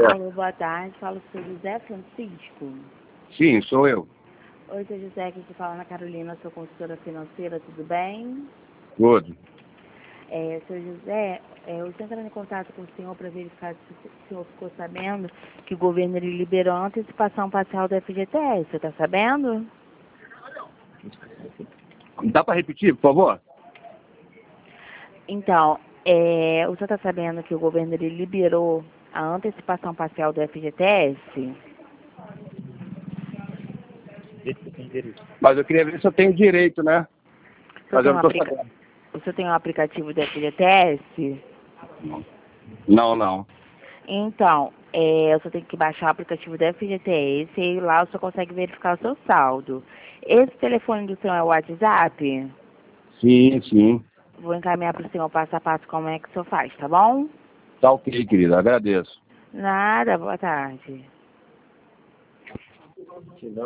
Alô, boa tarde. Falo com o seu José Francisco. Sim, sou eu. Oi, seu José, aqui que fala na Carolina, sou consultora financeira, tudo bem? Tudo. Seu José, eu estou entrando em contato com o senhor para verificar se o senhor ficou sabendo que o governo ele liberou a antecipação parcial do FGTS. Você está sabendo? Dá para repetir, por favor? Então, o senhor está sabendo que o governo ele liberou a antecipação parcial do FGTS? Mas eu queria ver se eu tenho direito, né? Mas eu não estou sabendo. O senhor tem um aplicativo do FGTS? Não. Então, o senhor tem que baixar o aplicativo do FGTS e lá o senhor consegue verificar o seu saldo. Esse telefone do senhor é o WhatsApp? Sim. Vou encaminhar para o senhor passo a passo como é que o senhor faz, tá bom? Tá ok, querido. Agradeço. Nada, boa tarde.